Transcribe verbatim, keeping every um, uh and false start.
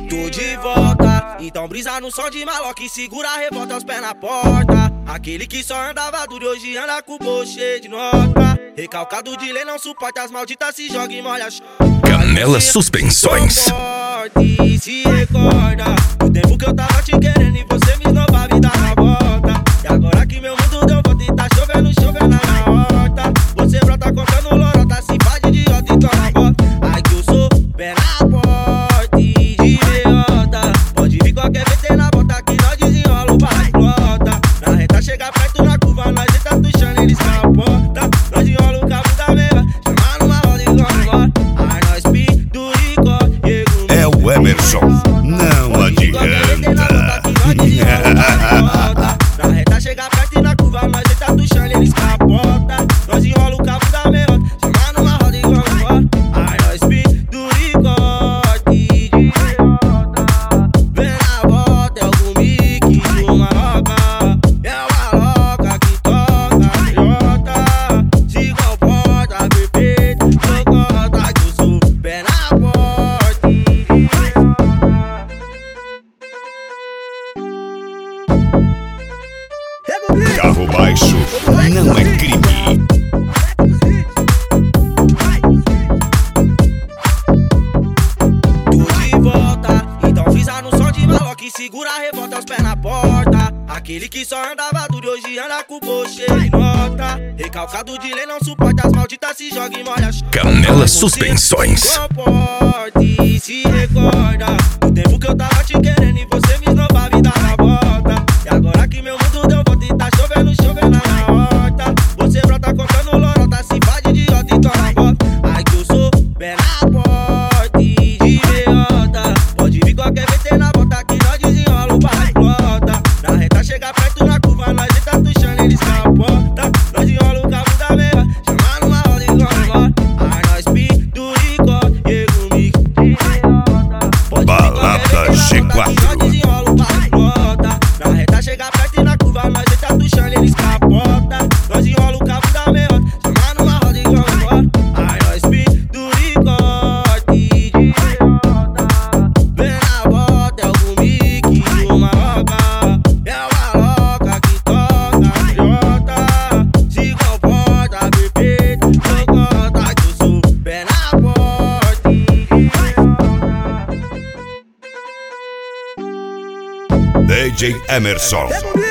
Tô de volta, então brisa no som de maloca e segura a revolta aos pés na porta. Aquele que só andava duro e hoje anda com o bolso cheio de nota. Recalcado de lei não suporta as malditas, se joga e molha a chota. Canela Suspensões. E se recorda do tempo que eu tava te querendo e você me esnobava a vida na volta. E agora que meu mundo deu volta e tá chovendo, chovendo na horta. Você brota contando lorota, se faz de idiota e toma bota. Ai que eu sou pé na porta e de meiota. Pode vir qualquer V T na volta que nós desenrola o barra explota. Na reta chega perto na curva, nós tá tuchando, eles capota. Nós desenrola o cabo da meia, chama numa roda e vamos embora. Ai nós penduricó, É o Emerson, não adianta. Na reta chega perto e na curva, nós tá tuchando, eles capota. Nós enrola o cabo da meiota, chama numa roda e vamos embora. Ai nós penduricó, de meiota. Vem na volta, é algum mique de uma roca. É uma louca que toca meiota. Se comporta perfeito, tocota que eu sou pé na porta e de meiota. Carro baixo não é crime. Tô de volta, então frisa no som de maloca e segura a revolta aos pés na porta. Aquele que só andava duro e hoje anda com o bolso cheio de nota. Recalcado de lei não suporta as malditas, se joga e molha a chota. Canela Suspensões. Comporte e se recorda do tempo que eu tava te querendo e você me esnobava a vida na volta. E agora que meu mundo deu volta e tá chovendo, chovendo na horta. Você brota contando lorota, se faz de idiota e toma bota. Ai que eu sou pé na porta e de meiota. Pode vir qualquer V T na volta que nós desenrola o barra explota. Na reta chega perto na curva, nós tá tuchando, eles capota. Nós enrola o cabo da meia, chama numa roda e vamos embora. Ai nós penduricó, chega o mico de meiota. Pode vir Balada qualquer V T G na volta que quatro. nós desenrola o barra explota. Na reta chega perto e na curva, nós tá tuchando, eles capota. Nós enrola o cabo da meiota, chama numa roda e vamos embora. Ai nós penduricó, de meiota. Vem na volta, é algum mique de uma roca. É uma louca que toca meiota. Se comporta perfeito, tocota que eu sou pé na porta e de meiota. D J Emerson.